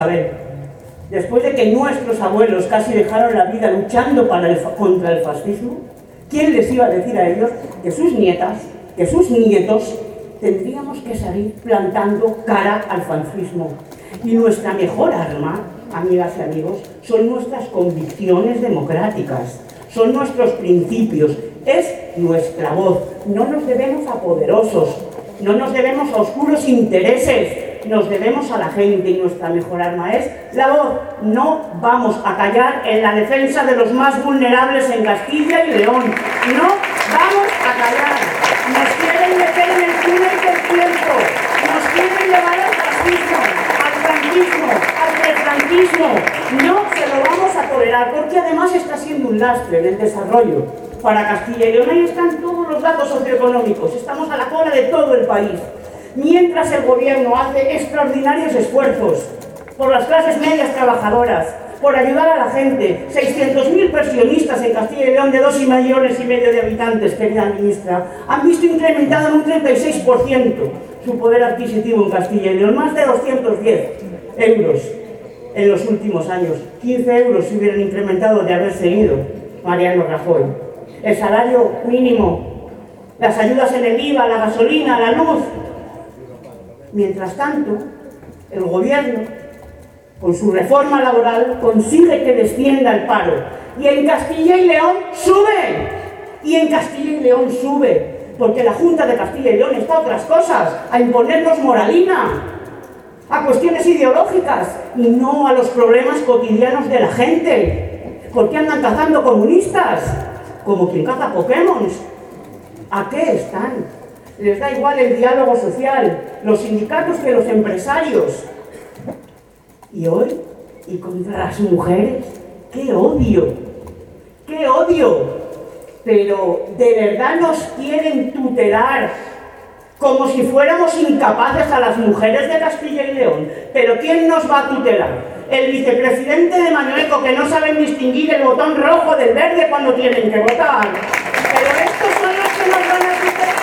A ver, después de que nuestros abuelos casi dejaron la vida luchando contra el fascismo, ¿quién les iba a decir a ellos que sus nietas, que sus nietos, tendríamos que salir plantando cara al fascismo? Y nuestra mejor arma, amigas y amigos, son nuestras convicciones democráticas, son nuestros principios, es nuestra voz. No nos debemos a poderosos, no nos debemos a oscuros intereses, nos debemos a la gente, y nuestra mejor arma es la voz. No vamos a callar en la defensa de los más vulnerables en Castilla y León. No vamos a callar. Nos quieren meter en el túnel del tiempo, nos quieren llevar al fascismo, al franquismo, al prefranquismo. No se lo vamos a tolerar, porque además está siendo un lastre en el desarrollo para Castilla y León. Ahí están todos los datos socioeconómicos, estamos a la cola de todo el país. Mientras el gobierno hace extraordinarios esfuerzos por las clases medias trabajadoras, por ayudar a la gente, 600.000 pensionistas en Castilla y León de 2,5 millones de habitantes, querida ministra, han visto incrementado en un 36% su poder adquisitivo en Castilla y León, más de 210 euros en los últimos años, 15 euros se hubieran incrementado de haber seguido Mariano Rajoy. El salario mínimo, las ayudas en el IVA, la gasolina, la luz. Mientras tanto, el gobierno, con su reforma laboral, consigue que descienda el paro. Y en Castilla y León sube. Y en Castilla y León sube. Porque la Junta de Castilla y León está a otras cosas, a imponernos moralina, a cuestiones ideológicas, y no a los problemas cotidianos de la gente. ¿Por qué andan cazando comunistas? Como quien caza Pokémon. ¿A qué están? Les da igual el diálogo social, los sindicatos que los empresarios. Y hoy, y contra las mujeres, ¡qué odio! ¡Qué odio! Pero ¿de verdad nos quieren tutelar como si fuéramos incapaces a las mujeres de Castilla y León? ¿Pero quién nos va a tutelar? El vicepresidente de Mañueco, que no saben distinguir el botón rojo del verde cuando tienen que votar. Pero estos son los que nos van a tutelar.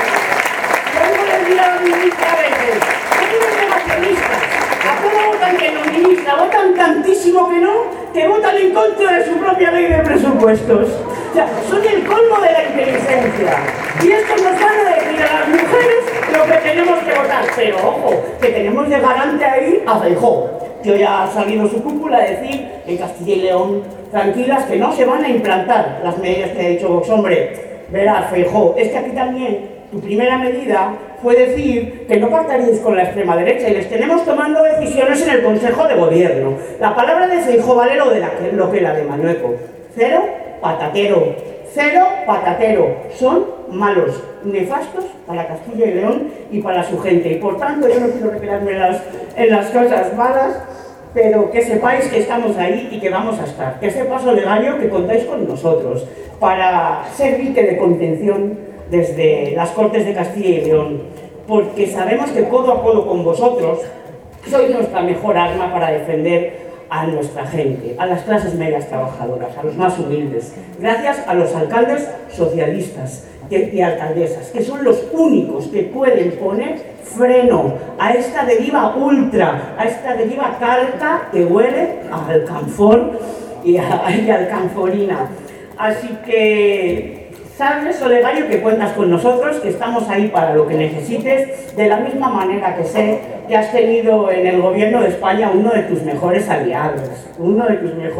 A veces, son negacionistas, a todo votan que no, ministra, votan tantísimo que votan en contra de su propia ley de presupuestos. O sea, son el colmo de la inteligencia. Y estos nos van a decir a las mujeres lo que tenemos que votar. Pero ojo, que tenemos de garante ahí a Feijóo, que hoy ha salido su cúpula a decir en Castilla y León, tranquilas, que no se van a implantar las medidas que ha dicho Vox. Hombre, verás, Feijóo, es que aquí también tu primera medida fue decir que no pactaríais con la extrema derecha, y les tenemos tomando decisiones en el Consejo de Gobierno. La palabra de Feijóo vale lo que la de Mañueco. Cero patatero. Cero patatero. Son malos, nefastos para Castilla y León y para su gente. Y por tanto, yo no quiero recrearme en las cosas malas, pero que sepáis que estamos ahí y que vamos a estar. Que sepas, Olegario, que contáis con nosotros para ser dique de contención desde las Cortes de Castilla y León, porque sabemos que codo a codo con vosotros sois nuestra mejor arma para defender a nuestra gente, a las clases medias trabajadoras, a los más humildes, gracias a los alcaldes socialistas y alcaldesas, que son los únicos que pueden poner freno a esta deriva ultra, a esta deriva calca que huele a alcanfor y a alcanforina. Así que sabes, Olegario, que cuentas con nosotros, que estamos ahí para lo que necesites, de la misma manera que sé que has tenido en el gobierno de España uno de tus mejores aliados, uno de tus mejores